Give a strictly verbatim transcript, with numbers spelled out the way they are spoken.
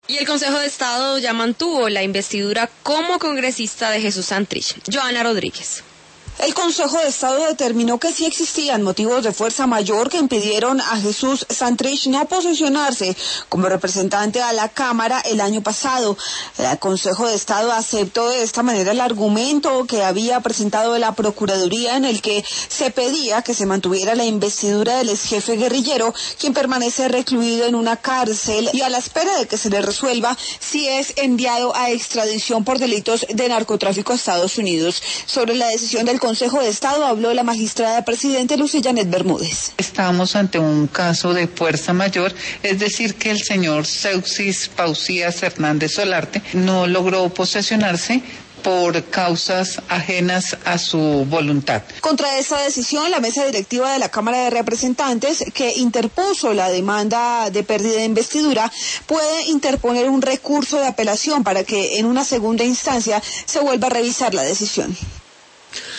Y el Consejo de Estado ya mantuvo la investidura como congresista de Jesús Santrich. Joana Rodríguez. El Consejo de Estado determinó que sí existían motivos de fuerza mayor que impidieron a Jesús Santrich no posicionarse como representante a la Cámara el año pasado. El Consejo de Estado aceptó de esta manera el argumento que había presentado la Procuraduría, en el que se pedía que se mantuviera la investidura del exjefe guerrillero, quien permanece recluido en una cárcel y a la espera de que se le resuelva si es enviado a extradición por delitos de narcotráfico a Estados Unidos. Sobre la decisión del Consejo de Estado habló la magistrada presidente Lucy Janet Bermúdez. Estamos ante un caso de fuerza mayor, es decir que el señor Seuxis Pausías Hernández Solarte no logró posesionarse por causas ajenas a su voluntad. Contra esta decisión, la mesa directiva de la Cámara de Representantes, que interpuso la demanda de pérdida de investidura, puede interponer un recurso de apelación para que en una segunda instancia se vuelva a revisar la decisión.